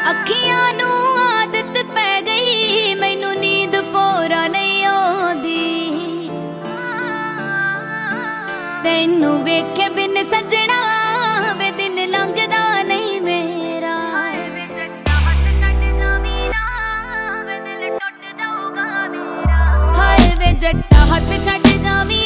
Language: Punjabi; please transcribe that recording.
ਅੱਖੀਆਂ ਨੂੰ ਆਦਤ ਪੈ ਗਈ ਮੈਨੂੰ ਨੀਂਦ ਪੂਰਾ ਨਹੀਂ ਆਉਂਦੀ ਤੈਨੂੰ ਵੇਖੇ ਬਿਨ ਸੱਜਣਾ ਵੇ ਦਿਨ ਲੰਘਦਾ ਨਹੀਂ ਮੇਰਾ ਵੇ ਜੱਟਾ ਹੱਥ ਛੱਡ ਜਾਵੀਂ ਨਾ ਵੇ ਦਿਲ ਟੁੱਟ ਜਾਊਗਾ ਮੇਰਾ ਹਾਏ ਵੇ ਜੱਟਾ ਹੱਥ ਛੱਡ ਜਾਵੀਂ